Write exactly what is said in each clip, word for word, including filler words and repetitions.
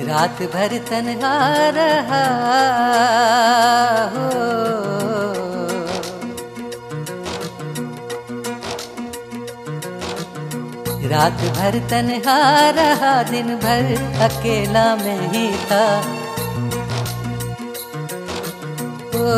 रात भर तन्हा रहा हो, रात भर तन्हा रहा, दिन भर अकेला मैं ही था। ओ,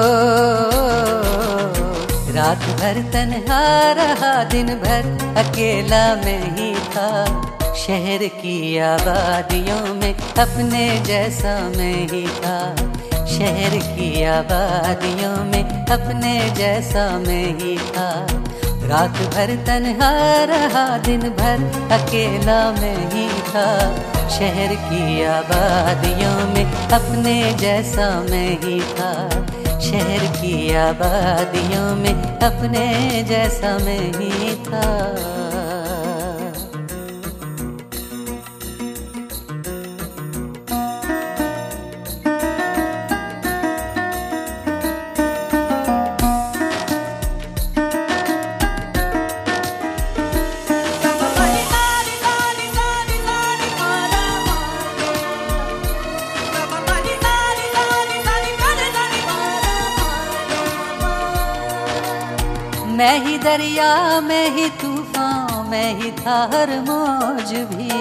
रात भर तन्हा रहा, दिन भर अकेला मैं ही था। शहर की आबादियों में अपने जैसा मैं ही था। शहर की आबादियों में अपने जैसा मैं ही था। रात भर तन्हा रहा, दिन भर अकेला मैं ही था। शहर की आबादियों में अपने जैसा मैं ही था। शहर की आबादियों में अपने जैसा मैं ही था। मैं ही दरिया, मैं ही तूफान, मैं ही था हर मौज भी।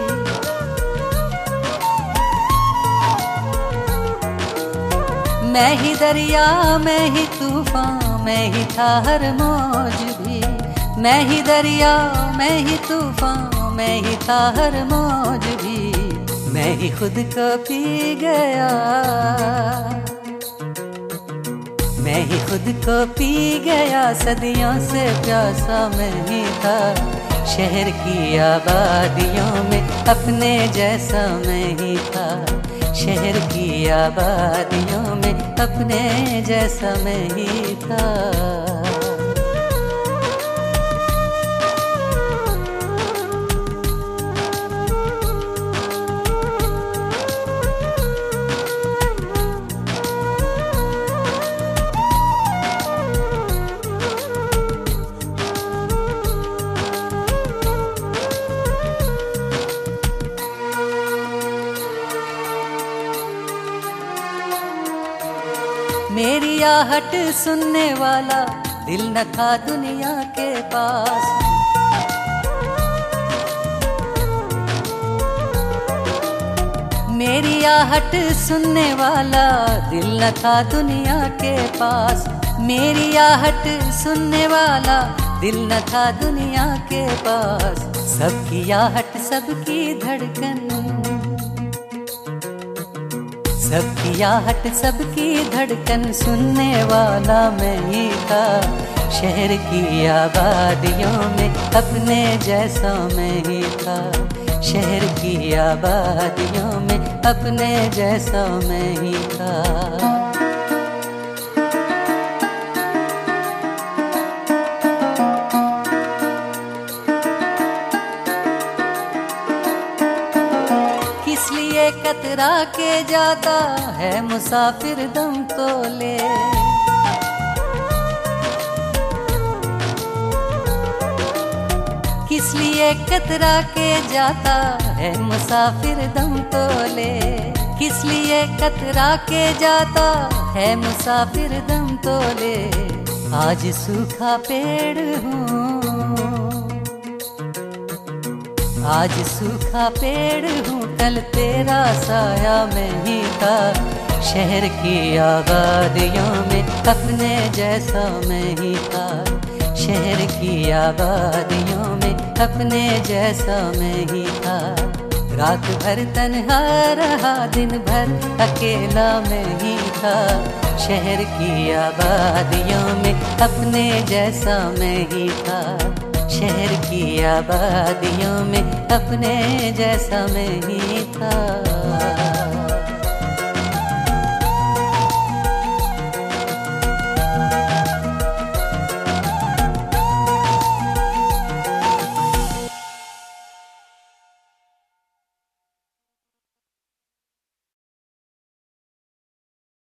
मैं ही दरिया, मैं ही तूफान, मैं ही था हर मौज भी। मैं ही दरिया, मैं ही तूफान, मैं ही था हर मौज भी। मैं ही खुद को पी गया, मैं ही खुद को पी गया, सदियों से प्यासा मैं ही था। शहर की आबादियों में अपने जैसा मैं ही था। शहर की आबादियों में अपने जैसा मैं ही था। मेरी आहट सुनने वाला दिल न था दुनिया के पास। मेरी आहट सुनने वाला दिल न था दुनिया के पास। मेरी आहट सुनने वाला दिल न था दुनिया के पास। सबकी आहट सबकी धड़कन, सबकी आहट सबकी धड़कन सुनने वाला मैं ही था। शहर की आबादियों में अपने जैसा मैं ही था। शहर की आबादियों में अपने जैसा मैं ही था। इसलिए कतरा के जाता है मुसाफिर दम तो ले। किस लिए कतरा के जाता है मुसाफिर दम तो ले। किस लिए कतरा के जाता है मुसाफिर दम तो ले। आज सूखा पेड़ हूँ, आज सूखा पेड़ हूँ, कल तेरा साया मैं ही था। शहर की आबादियों में अपने जैसा मैं ही था। शहर की आबादियों में अपने जैसा मैं ही था। रात भर तन्हा रहा, दिन भर अकेला मैं ही था। शहर की आबादियों में अपने जैसा मैं ही था। शहर की आबादियों में अपने जैसा मैं ही था।